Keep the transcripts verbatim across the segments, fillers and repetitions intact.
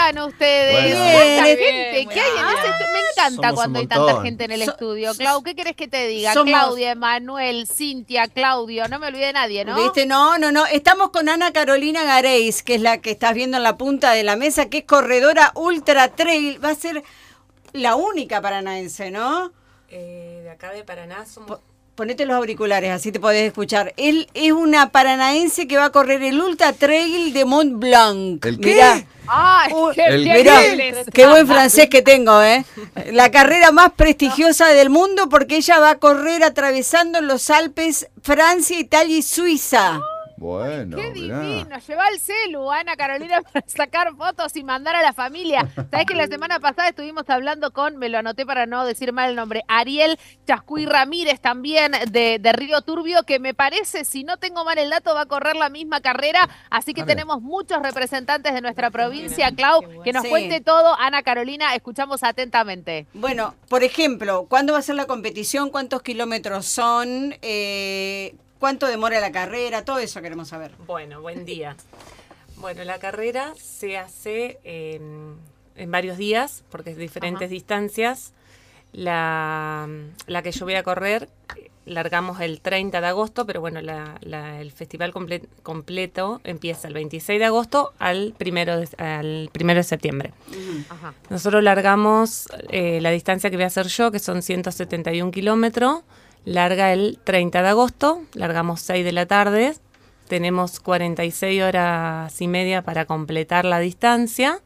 están ustedes? Bueno. ¿Cuánta Bien, gente? bien, ¿Qué hay en bueno. ese estu- Me encanta Somos cuando un hay tanta montón. gente en el So- estudio. Clau, ¿qué querés que te diga? Somos- Claudia, Emanuel, Cintia, Claudio, no me olvidé de nadie, ¿no? ¿Viste? No, no, no. Estamos con Ana Carolina Gareis, que es la que estás viendo en la punta de la mesa, que es corredora ultra trail. Va a ser la única paranaense, ¿no? Eh, de acá de Paraná somos... Ponete los auriculares, así te podés escuchar. Él es una paranaense que va a correr el Ultra Trail de Mont Blanc. ¿El qué? Mirá, ¡Ay, Uh, qué el- bien mirá, inglés! qué buen francés que tengo, ¿eh? La carrera más prestigiosa del mundo porque ella va a correr atravesando los Alpes, Francia, Italia y Suiza. Bueno, ¡Qué mirá. divino! Lleva el celu, Ana Carolina, para sacar fotos y mandar a la familia. Sabés que la semana pasada estuvimos hablando con, me lo anoté para no decir mal el nombre, Ariel Chascuy Ramírez, también de, de Río Turbio, que me parece, si no tengo mal el dato, va a correr la misma carrera. Así que A ver. tenemos muchos representantes de nuestra provincia, Clau, Qué bueno. que nos Sí. cuente todo. Ana Carolina, escuchamos atentamente. Bueno, por ejemplo, ¿cuándo va a ser la competición? ¿Cuántos kilómetros son? Eh, ¿Cuánto demora la carrera? Todo eso queremos saber. Bueno, buen día. Bueno, la carrera se hace eh, en varios días, porque es diferentes Ajá. distancias. La, la que yo voy a correr, largamos el treinta de agosto, pero bueno, la, la- el festival comple- completo empieza el veintiséis de agosto al primero de, al primero de septiembre. Ajá. Nosotros largamos eh, la distancia que voy a hacer yo, que son ciento setenta y un kilómetros, larga el treinta de agosto, largamos seis de la tarde, tenemos cuarenta y seis horas y media para completar la distancia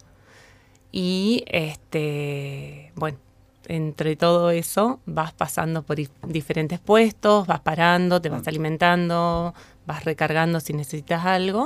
y, este, bueno, entre todo eso vas pasando por dif- diferentes puestos, vas parando, te vas alimentando, vas recargando si necesitas algo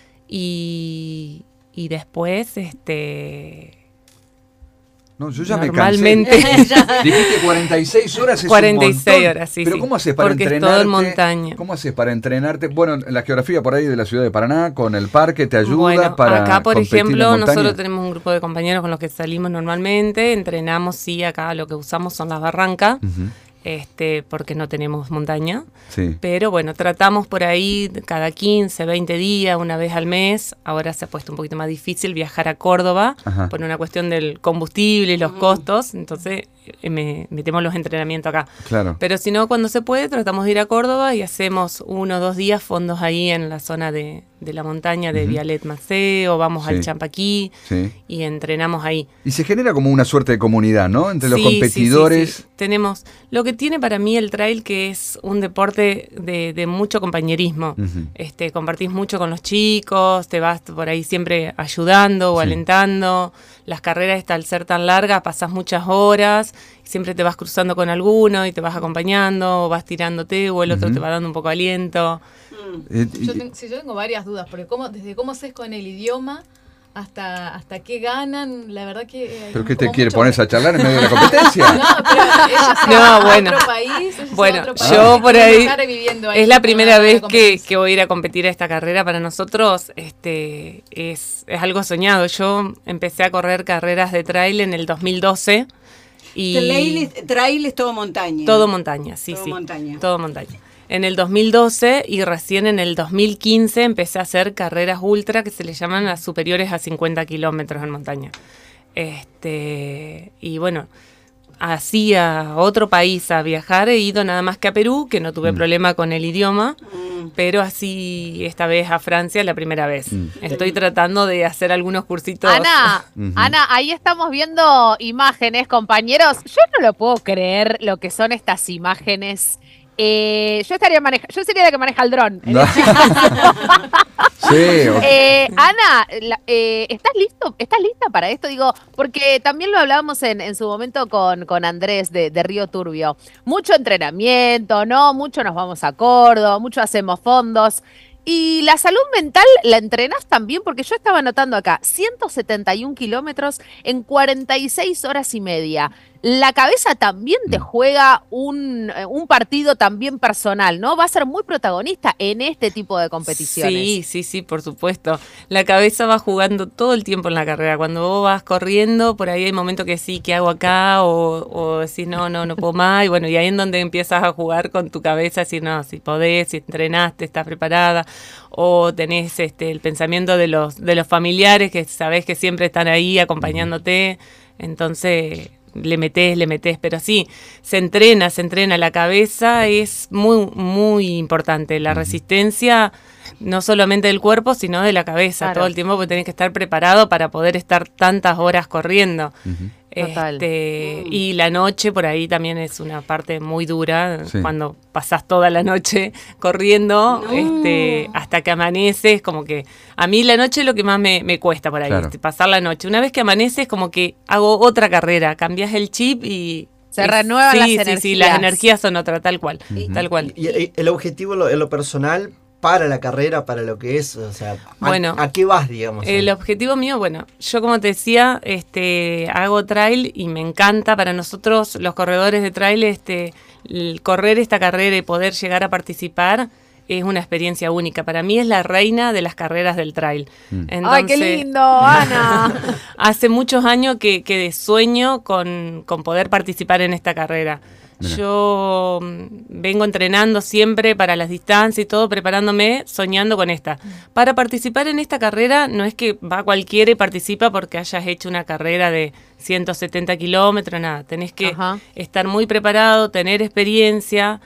y, y después, este... No, yo ya Normalmente- me cansé. Dijiste cuarenta y seis horas, es cuarenta y un seis montón. horas, sí, Pero sí. ¿cómo haces para Porque es entrenarte? todo en montaña. ¿Cómo haces para entrenarte? Bueno, la geografía por ahí de la ciudad de Paraná, con el parque, te ayuda Bueno, para acá, por competir en ejemplo, montaña? nosotros tenemos un grupo de compañeros con los que salimos normalmente, entrenamos, sí, acá lo que usamos son las barrancas, Ujú, este, porque no tenemos montaña, sí. pero bueno, tratamos por ahí cada quince, veinte días, una vez al mes. Ahora se ha puesto un poquito más difícil viajar a Córdoba Ajá. por una cuestión del combustible y los costos, entonces eh, me, metemos los entrenamientos acá. Claro. Pero si no, cuando se puede, tratamos de ir a Córdoba y hacemos uno o dos días fondos ahí en la zona de, de la montaña de Ujú. Vialet Maceo, vamos Sí. al Champaquí Sí. y entrenamos ahí. Y se genera como una suerte de comunidad, ¿no? Entre los Sí, sí, sí, competidores. sí. Tenemos lo que tiene para mí el trail, que es un deporte de, de mucho compañerismo. Ujú. Este, compartís mucho con los chicos, te vas por ahí siempre ayudando o Sí. alentando. Las carreras, esta, al ser tan largas, pasás muchas horas, siempre te vas cruzando con alguno y te vas acompañando, o vas tirándote, o el otro Ujú. te va dando un poco de aliento. Eh, y- Yo tengo, sí, yo tengo varias dudas, porque cómo, desde cómo se es con el idioma hasta hasta qué ganan, la verdad que... eh, hay ¿Pero qué te como quiere mucho- ponerse a charlar en medio de la competencia? No, pero ellos se No, van a bueno. otro país, ellos se van a Bueno, otro país, yo y por quieren ahí, estar viviendo ahí es la con primera la vez que, competencia. que voy a ir a competir a esta carrera. Para nosotros este, es, es algo soñado. Yo empecé a correr carreras de trail en el dos mil doce y Trail, es- trail es todo montaña. todo montaña, sí, Todo sí, montaña. todo montaña. En el dos mil doce y recién en el dos mil quince empecé a hacer carreras ultra que se le llaman las superiores a cincuenta kilómetros en montaña. Este, y bueno, así a otro país a viajar he ido nada más que a Perú, que no tuve Mm. problema con el idioma, Mm. pero así esta vez a Francia la primera vez. Mm. Estoy tratando de hacer algunos cursitos. Ana, Ujú. Ana, ahí estamos viendo imágenes, compañeros. Yo no lo puedo creer lo que son estas imágenes. Eh, yo estaría maneja yo sería la que maneja el dron. No. Sí, o- Eh, Ana, la- eh, ¿estás listo? ¿Estás lista para esto? Digo, porque también lo hablábamos en, en su momento con, con Andrés de, de Río Turbio. Mucho entrenamiento, ¿no? Mucho nos vamos a Córdoba, mucho hacemos fondos. Y la salud mental la entrenás también, porque yo estaba anotando acá, ciento setenta y un kilómetros en cuarenta y seis horas y media. la cabeza también te juega un, un partido también personal, ¿no? Va a ser muy protagonista en este tipo de competiciones. Sí, sí, sí, por supuesto. La cabeza va jugando todo el tiempo en la carrera. Cuando vos vas corriendo, por ahí hay momentos que sí, ¿qué hago acá? O, o decís, no, no, no puedo más. Y bueno, y ahí es donde empiezas a jugar con tu cabeza, decir, no, si podés, si entrenaste, estás preparada. O tenés este el pensamiento de los, de los familiares que sabés que siempre están ahí acompañándote. Entonces le metés, le metés, pero sí, se entrena, se entrena, la cabeza es muy, muy importante, la resistencia no solamente del cuerpo, sino de la cabeza, Claro. todo el tiempo, porque tenés que estar preparado para poder estar tantas horas corriendo. Ujú. Total. Este, y la noche por ahí también es una parte muy dura, Sí. cuando pasás toda la noche corriendo, No. este, hasta que amanece, es como que a mí la noche es lo que más me, me cuesta por ahí, Claro. este, pasar la noche. Una vez que amanece es como que hago otra carrera, cambias el chip y Se y- renuevan sí, las sí, Sí, energías. las energías son otra, tal cual, tal cual. Y, y el objetivo lo- en lo personal para la carrera, para lo que es, o sea, ¿a, Bueno, a qué vas, digamos? El objetivo mío, bueno, yo como te decía, este, hago trail y me encanta. Para nosotros, los corredores de trail, este, el correr esta carrera y poder llegar a participar es una experiencia única. Para mí es la reina de las carreras del trail. Mm. ¡Ay, qué Entonces, lindo, Ana! hace muchos años que, que sueño con, con poder participar en esta carrera. Mirá. Yo mm, vengo entrenando siempre para las distancias y todo, preparándome, soñando con esta. Para participar en esta carrera no es que va cualquiera y participa porque hayas hecho una carrera de ciento setenta kilómetros, nada. Tenés que Ajá. estar muy preparado, tener experiencia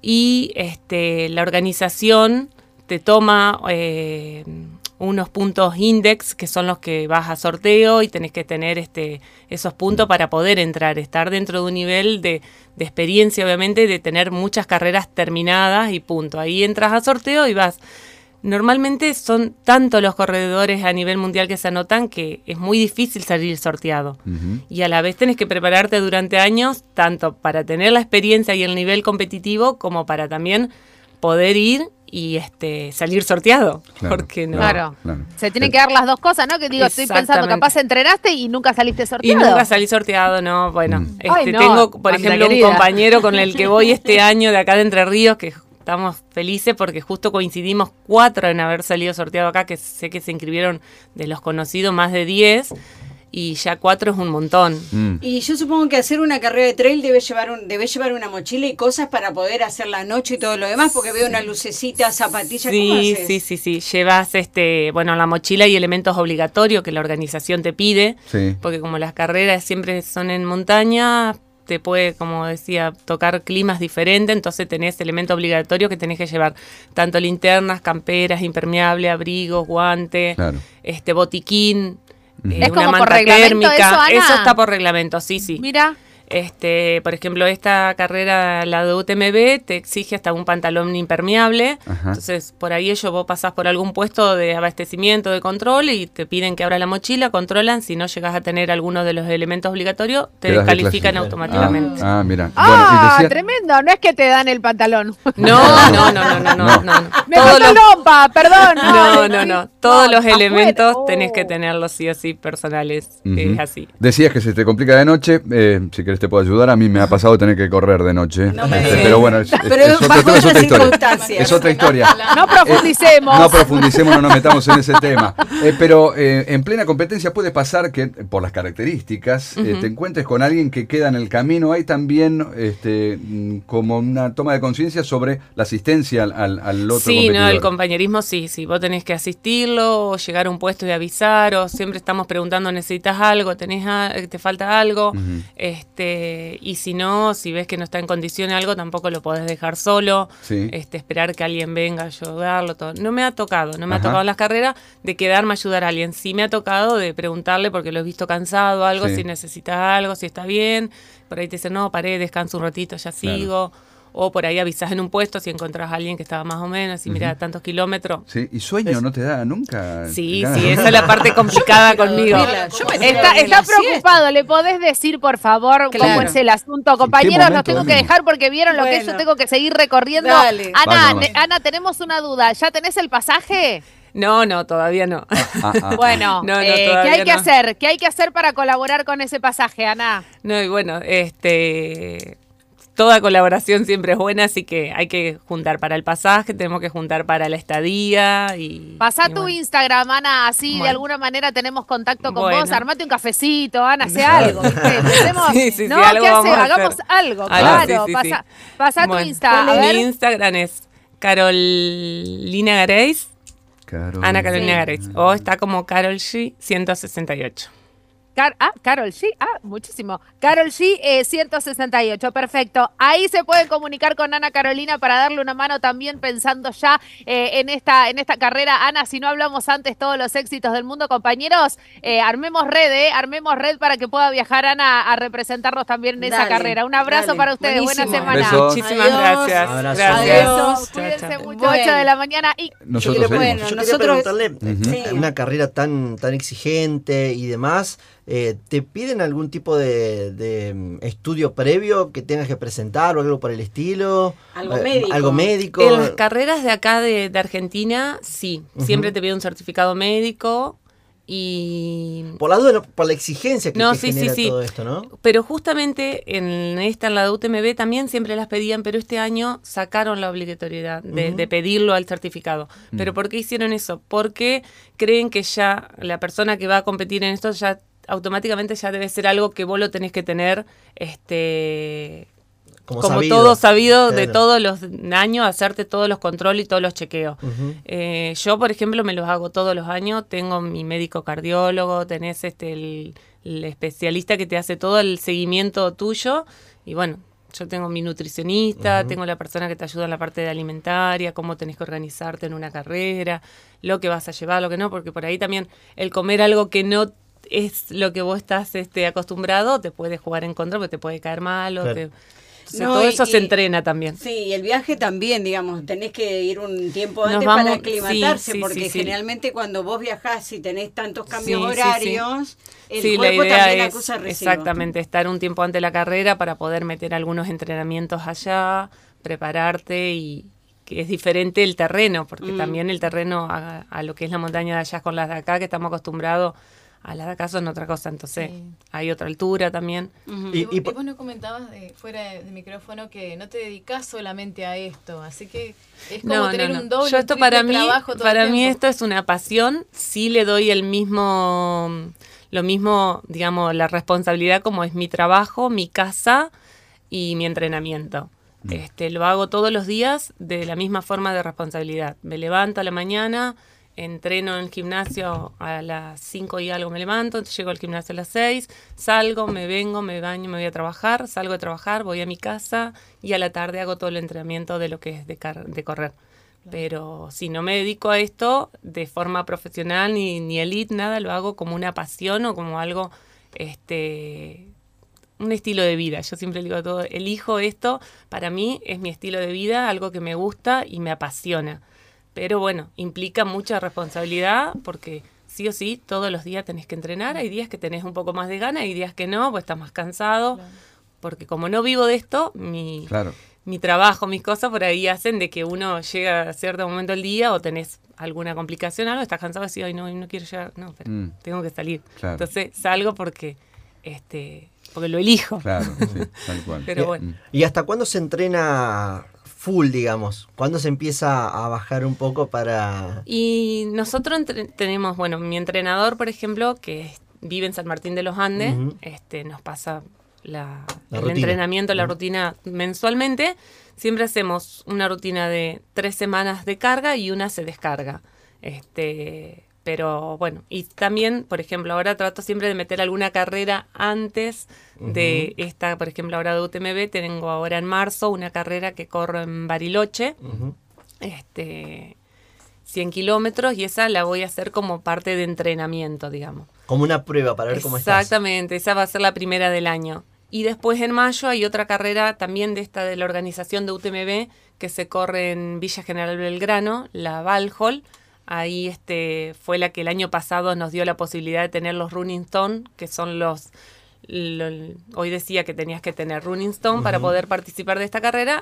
y este, la organización te toma eh, unos puntos index que son los que vas a sorteo y tenés que tener este esos puntos para poder entrar, estar dentro de un nivel de, de experiencia, obviamente, de tener muchas carreras terminadas y punto. Ahí entras a sorteo y vas. Normalmente son tantos los corredores a nivel mundial que se anotan que es muy difícil salir sorteado. Ujú. Y a la vez tenés que prepararte durante años, tanto para tener la experiencia y el nivel competitivo, como para también poder ir y este salir sorteado. Claro, Porque no. Claro. Claro. Se tienen que dar las dos cosas, ¿no? Que digo, estoy pensando, Exactamente. capaz entrenaste y nunca saliste Y sorteado. nunca salí sorteado, no, bueno. Mm. Este, Ay, no, tengo, por Amanda ejemplo, querida. un compañero con el que voy este año de acá de Entre Ríos, que estamos felices porque justo coincidimos cuatro en haber salido sorteado acá, que sé que se inscribieron de los conocidos más de diez, y ya cuatro es un montón. Mm. Y yo supongo que hacer una carrera de trail debe llevar un, debe llevar una mochila y cosas para poder hacer la noche y todo lo demás, porque veo una lucecita, zapatillas, ¿cómo Sí, haces? sí, sí, sí. Llevas este, bueno, la mochila y elementos obligatorios que la organización te pide, Sí. porque como las carreras siempre son en montaña, te puede, como decía, tocar climas diferentes, entonces tenés elementos obligatorios que tenés que llevar, tanto linternas, camperas, impermeable, abrigos, guantes, Claro. este botiquín, Ujú. eh, ¿Es una como por manta reglamento térmica. eso, Ana? Eso está por reglamento, sí, sí. Mira, Este, por ejemplo, esta carrera, la de U T M B, te exige hasta un pantalón impermeable. Ajá. Entonces, por ahí ellos vos pasás por algún puesto de abastecimiento, de control, y te piden que abras la mochila, controlan. Si no llegas a tener alguno de los elementos obligatorios, te Quedas descalifican desclasificado. automáticamente. Ah, ah, mira. ah, Bueno, y decía- tremendo, no es que te dan el pantalón. No, no, no, no, no, no, No. no. no. Me Todos faltó los- lompa, perdón. No, no, no. Todos los afuera, elementos oh. tenés que tenerlos sí o sí personales. Ujú. Es así. Decías que se te complica de noche, eh, si querés te puedo ayudar, a mí me ha pasado tener que correr de noche. No me Este, digas. pero bueno, es, es- Pero es otro bajo tema, es otras otra historia. circunstancias. Es otra historia. No profundicemos. No profundicemos, no nos metamos en ese tema. Eh, pero eh, en plena competencia puede pasar que, por las características, eh, Ujú. te encuentres con alguien que queda en el camino. Hay también este, mm, como una toma de conciencia sobre la asistencia al, al, al otro Sí, competidor. no, el compañerismo sí, sí, vos tenés que asistirlo, o llegar a un puesto y avisar, o siempre estamos preguntando, ¿necesitas algo? ¿Tenés a- te falta algo? Ujú. este Y si no, si ves que no está en condición algo, tampoco lo podés dejar solo, Sí. este esperar que alguien venga a ayudarlo, todo. No me ha tocado, no me Ajá. ha tocado en las carreras de quedarme a ayudar a alguien, sí me ha tocado de preguntarle porque lo he visto cansado, algo, Sí. si necesita algo, si está bien, por ahí te dicen, no, paré, descanso un ratito, ya Claro. sigo. O por ahí avisás en un puesto si encontrás a alguien que estaba más o menos y mira, tantos kilómetros. Sí, ¿y sueño no te da nunca? Sí, Ganas, sí, ¿no? esa es la parte complicada conmigo. Mira, yo me tiro Está, de está la siesta. preocupado, ¿le podés decir, por favor, cómo Claro. es el asunto? Compañeros, los momento, tengo que Dani? dejar porque vieron lo que es, Bueno. yo tengo que seguir recorriendo. Dale. Ana, Vaya nomás. ne- Ana, tenemos una duda. ¿Ya tenés el pasaje? No, no, todavía no. Ah, ah, ah. Bueno, No, no, eh, ¿qué todavía hay que no. hacer? ¿Qué hay que hacer para colaborar con ese pasaje, Ana? No, y bueno, este... Toda colaboración siempre es buena, así que hay que juntar para el pasaje, tenemos que juntar para la estadía y... Pasá y tu bueno. Instagram, Ana, así de Bueno. alguna manera tenemos contacto con Bueno. vos. Armate un cafecito, Ana, hace algo, ¿viste? Hacemos- Sí, sí, sí, no, algo ¿qué vamos hace? a hacer. Hagamos algo, Algo, claro. sí, sí, Pasá, sí. pasá tu Bueno, Insta, a ver. Mi Instagram es Carolina Gareis, Carol. Ana Carolina Sí. Gareis, o está como Carol G ciento sesenta y ocho. Car- ah, Carol G, ah, muchísimo. Carol G, eh, ciento sesenta y ocho, perfecto. Ahí se pueden comunicar con Ana Carolina para darle una mano también pensando ya eh, en esta en esta carrera. Ana, si no hablamos antes todos los éxitos del mundo, compañeros, eh, armemos red, eh, armemos red para que pueda viajar Ana a representarnos también en esa Dale, carrera. Un abrazo dale. para ustedes, Buenísimo. buena semana. Besos. Muchísimas Adiós. gracias. Abrazo. Gracias. Adiós. Chao, Cuídense chao. mucho, Bueno. ocho de la mañana y Nosotros Yo quería, seguimos. bueno, yo quería nosotros- preguntarle, Ujú. Sí. una carrera tan, tan exigente y demás, eh, ¿te piden algún tipo de, de, mm, estudio previo que tengas que presentar o algo por el estilo? Algo Eh, médico. Algo médico. En las carreras de acá de, de Argentina, sí, Ujú. siempre te pide un certificado médico y... Por la duda, no, por la exigencia que, No, que sí, sí, genera sí. todo esto, ¿no? Pero justamente en esta, en la de U T M B, también siempre las pedían, pero este año sacaron la obligatoriedad de, Ujú. de pedirlo al certificado. ¿Pero por qué hicieron eso? Porque creen que ya la persona que va a competir en esto ya automáticamente ya debe ser algo que vos lo tenés que tener, este... Como, como sabido. todo sabido de Claro. todos los años, hacerte todos los controles y todos los chequeos. Ujú. Eh, yo, por ejemplo, me los hago todos los años. Tengo mi médico cardiólogo, tenés este el, el especialista que te hace todo el seguimiento tuyo. Y bueno, yo tengo mi nutricionista, Ujú. tengo la persona que te ayuda en la parte de alimentaria, cómo tenés que organizarte en una carrera, lo que vas a llevar, lo que no, porque por ahí también el comer algo que no es lo que vos estás este, acostumbrado te puede jugar en contra, porque te puede caer mal. O Claro. te, entonces, No, todo y- eso se y- entrena también. Sí, y el viaje también, digamos, tenés que ir un tiempo Nos antes vamos- para aclimatarse, sí, sí, porque sí, sí. generalmente cuando vos viajás y tenés tantos cambios Sí, sí, sí. horarios, el Sí, la cuerpo idea también es acusa recibo. exactamente estar un tiempo antes de la carrera para poder meter algunos entrenamientos allá, prepararte y que es diferente el terreno, porque Mm. también el terreno a, a lo que es la montaña de allá con las de acá, que estamos acostumbrados a las de acá son otra cosa, entonces Sí. hay otra altura también. Ujú. Y- Y, vos- y y por- vos no comentabas de- fuera de, de micrófono que no te dedicás solamente a esto, así que es como No, tener no, no. un doble, Yo un esto triple para mí, trabajo todo para el mí tiempo. esto es una pasión. Sí le doy el mismo, lo mismo, digamos, la responsabilidad como es mi trabajo, mi casa y mi entrenamiento. Este, lo hago todos los días de la misma forma de responsabilidad. Me levanto a la mañana, entreno en el gimnasio a las cinco y algo me levanto, entonces llego al gimnasio a las seis, salgo, me vengo, me baño, me voy a trabajar, salgo de trabajar, voy a mi casa y a la tarde hago todo el entrenamiento de lo que es de, car- de correr. Pero si no me dedico a esto de forma profesional ni, ni elite, nada, lo hago como una pasión o como algo, este, un estilo de vida. Yo siempre digo a todo, elijo esto, para mí es mi estilo de vida, algo que me gusta y me apasiona. Pero bueno, implica mucha responsabilidad porque sí o sí todos los días tenés que entrenar. Hay días que tenés un poco más de gana, hay días que no, pues estás más cansado. Claro. Porque como no vivo de esto, mi, Claro. mi trabajo, mis cosas por ahí hacen de que uno llega a cierto momento del día o tenés alguna complicación, algo, estás cansado y decís, ay, no, no quiero llegar, no, pero Mm. tengo que salir. Claro. Entonces salgo porque, este, porque lo elijo. Claro, sí, tal cual. Pero bueno. ¿Y hasta cuándo se entrena full, digamos? ¿Cuándo se empieza a bajar un poco para...? Y nosotros entre- tenemos, bueno, mi entrenador, por ejemplo, que es- vive en San Martín de los Andes, Ujú. este, nos pasa la, La el rutina. entrenamiento, la Ujú. rutina mensualmente. Siempre hacemos una rutina de tres semanas de carga y una se descarga. Este, pero bueno, y también, por ejemplo, ahora trato siempre de meter alguna carrera antes de esta, por ejemplo, ahora de U T M B, tengo ahora en marzo una carrera que corro en Bariloche, Ujú. este, cien kilómetros, y esa la voy a hacer como parte de entrenamiento, digamos. Como una prueba para ver cómo estás. Exactamente, esa va a ser la primera del año. Y después en mayo hay otra carrera también de esta de la organización de U T M B que se corre en Villa General Belgrano, la Valhall. Ahí este fue la que el año pasado nos dio la posibilidad de tener los Running Stone, que son los... lo- hoy decía que tenías que tener Running Stone para Ujú. poder participar de esta carrera.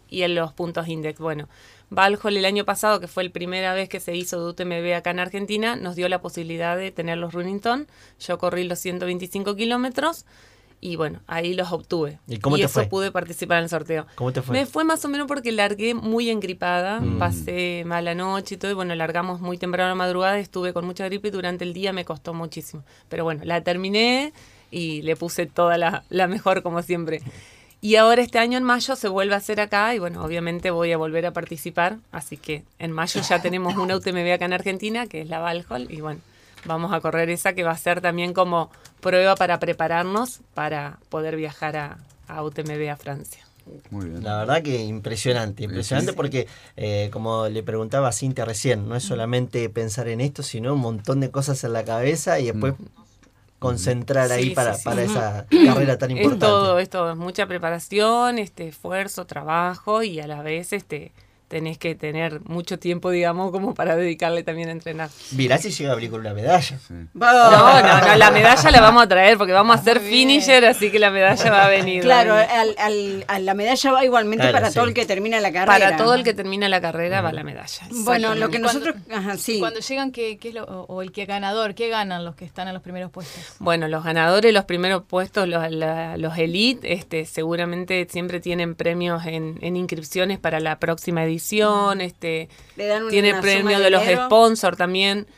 y en los puntos index. Bueno, Valhall el año pasado, que fue la primera vez que se hizo de U T M B acá en Argentina, nos dio la posibilidad de tener los Runnington. Yo corrí los ciento veinticinco kilómetros y bueno, ahí los obtuve. ¿Y cómo y te eso fue? pude participar en el sorteo. ¿Cómo te fue? Me fue más o menos porque largué muy engripada, Mm. pasé mala noche y todo, y bueno, largamos muy temprano a la madrugada, estuve con mucha gripe y durante el día me costó muchísimo. Pero bueno, la terminé y le puse toda la, la mejor como siempre. Y ahora este año en mayo se vuelve a hacer acá y bueno, obviamente voy a volver a participar, así que en mayo ya tenemos una U T M B acá en Argentina, que es la Valhall, y bueno, vamos a correr esa que va a ser también como prueba para prepararnos para poder viajar a, a U T M B a Francia. Muy bien. La verdad que impresionante, impresionante Sí. porque eh, como le preguntaba a Cintia recién, no es solamente pensar en esto, sino un montón de cosas en la cabeza y después concentrar ahí Sí, para, sí, sí. para esa carrera tan Es importante. todo, es todo, es mucha preparación, este esfuerzo, trabajo y a la vez este tenés que tener mucho tiempo, digamos, como para dedicarle también a entrenar. Mirá si llega a abrir con una medalla. Sí. No, no, no, la medalla la vamos a traer porque vamos a hacer Muy bien. finisher, así que la medalla va a venir. Claro, va a venir. al, al- a la medalla va igualmente Claro, para sí. todo el que termina la carrera. Para todo el que termina la carrera va la medalla. Bueno, lo que Y cuando- nosotros... Ajá, sí. Cuando llegan, ¿qué, qué es lo, o, o el que ganador? ¿Qué ganan los que están en los primeros puestos? Bueno, los ganadores, los primeros puestos, los, la- los elite, este, seguramente siempre tienen premios en, en inscripciones para la próxima edición, este, Le dan una- tiene una premio suma de de los dinero. sponsors también.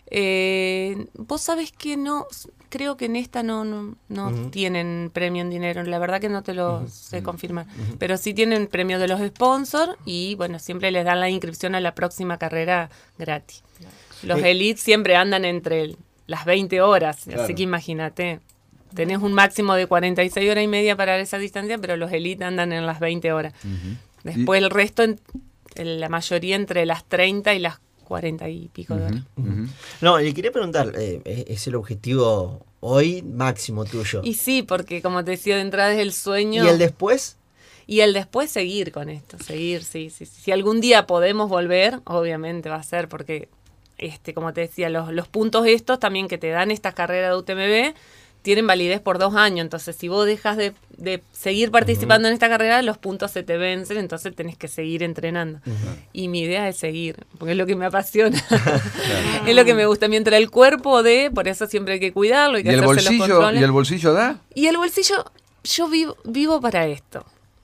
Eh, Vos sabés que no, creo que en esta no, no, no Ujú. tienen premio en dinero, la verdad que no te lo sé confirmar, pero sí tienen premio de los sponsors y bueno, siempre les dan la inscripción a la próxima carrera gratis. Los Eh, elites siempre andan entre el- las veinte horas, Claro. así que imagínate. Tenés un máximo de cuarenta y seis horas y media para esa distancia, pero los elites andan en las veinte horas. Ujú. Después el resto, en- en la mayoría entre las treinta y las cuarenta y pico de horas. Ujú, ujú. No, le quería preguntar, eh, ¿es el objetivo hoy máximo tuyo? Y sí, porque como te decía de entrada es el sueño. ¿Y el después? Y el después seguir con esto, seguir, sí, sí, sí. Si algún día podemos volver, obviamente va a ser porque, este, como te decía, los, los puntos estos también que te dan estas carreras de U T M B tienen validez por dos años. Entonces, si vos dejas de, de seguir participando en esta carrera, los puntos se te vencen, entonces tenés que seguir entrenando. Y mi idea es seguir, porque es lo que me apasiona. Es lo que me gusta. Mientras el cuerpo dé, por eso siempre hay que cuidarlo, hay ¿Y que el hacerse los bolsillo, controles. ¿y el bolsillo da? Y el bolsillo, yo vivo, vivo para esto.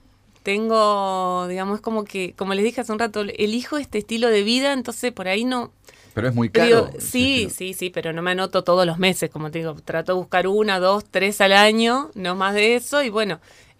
Tengo, digamos, como que, como les dije hace un rato, elijo este estilo de vida, entonces por ahí no... Pero es muy Pero, caro. sí, sí, sí, pero no me anoto todos los meses, como te digo, trato de buscar una, dos, tres al año, no más de eso, y bueno,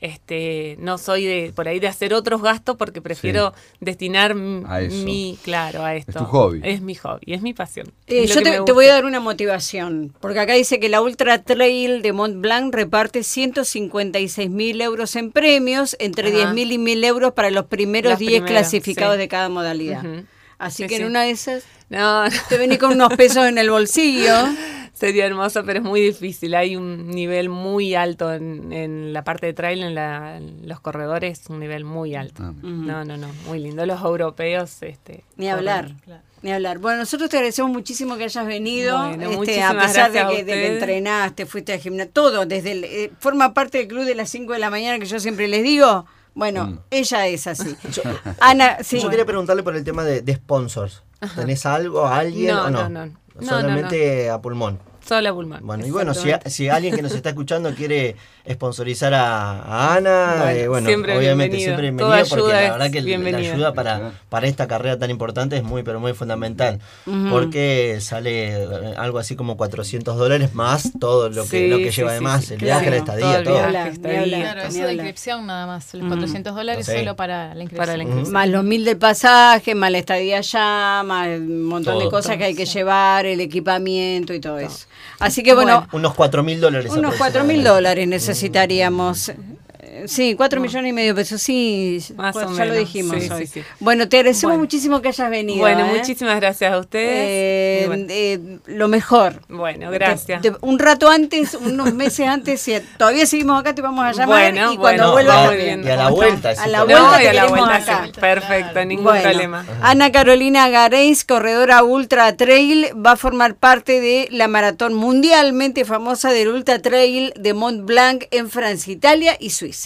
este, no soy de por ahí de hacer otros gastos porque prefiero destinar m- A eso. mi, claro, a esto. tu hobby. Es mi hobby, es mi pasión. Eh, Es lo yo que te, me te gusta. voy a dar una motivación, porque acá dice que la Ultra Trail de Mont Blanc reparte ciento cincuenta y seis mil euros en premios, entre Ajá. diez mil y mil euros para los primeros Los diez primeros, clasificados sí. de cada modalidad. Ujú. Así Sí, que en sí. una de esas No, no. te venís con unos pesos en el bolsillo. Sería hermoso, pero es muy difícil. Hay un nivel muy alto en, en la parte de trail, en, la, en los corredores, un nivel muy alto. Ah, No, no, no, muy lindo. Los europeos, este, Ni hablar. corren. Claro. Ni hablar. Bueno, nosotros te agradecemos muchísimo que hayas venido. Bueno, este, a muchísimas pesar de gracias a que, de que ustedes. entrenaste, fuiste al gimnasio, todo, desde el, eh, forma parte del club de las cinco de la mañana que yo siempre les digo. Bueno, Mm. ella es así. Ana, sí. Yo quería preguntarle por el tema de, de sponsors. ¿Tenés algo, alguien No, o no? no, no. No, Solamente a pulmón. Sola Pulmón. Bueno, y bueno, si, Exactamente. si alguien que nos está escuchando quiere sponsorizar a, a Ana, Bueno, eh, bueno, siempre obviamente bienvenido. siempre Toda bienvenido porque ayuda la es verdad que la bienvenida. ayuda para, para esta carrera tan importante es muy, pero muy fundamental. Ujú. Porque sale eh, algo así como cuatrocientos dólares más todo lo que, Sí, lo que sí, lleva sí, además, sí, el claro. viaje, la Todo estadía, el todo. viaje. Ni hablar, está ni ahí. hablar, Claro, ni eso de hablar. inscripción nada más, los Mm. cuatrocientos dólares Sí. solo para la inscripción. Para la inscripción. Más los mil del pasaje, más la estadía allá, más un montón de Todo. cosas que hay que llevar, el equipamiento y todo eso. Así que bueno, Unos cuatro mil dólares. unos cuatro mil aproximadamente. dólares necesitaríamos. Eh, Sí, cuatro millones y medio de pesos, sí, Más pues o ya lo menos, dijimos sí, hoy. sí, sí. Bueno, te agradecemos Bueno. muchísimo que hayas venido. Bueno, ¿eh? muchísimas gracias a ustedes. Eh, Y bueno, eh, lo mejor. bueno, gracias. Te- te- un rato antes, unos meses antes, si todavía seguimos acá, te vamos a llamar Bueno, y cuando bueno, vuelvas no, muy también. bien. Y a la vuelta. sí, A la por- vuelta No, te y a la queremos vuelta acá. sí. Perfecto, ningún Bueno, problema. Ana Carolina Gareis, corredora Ultra Trail, va a formar parte de la maratón mundialmente famosa del Ultra Trail de Mont Blanc en Francia, Italia y Suiza.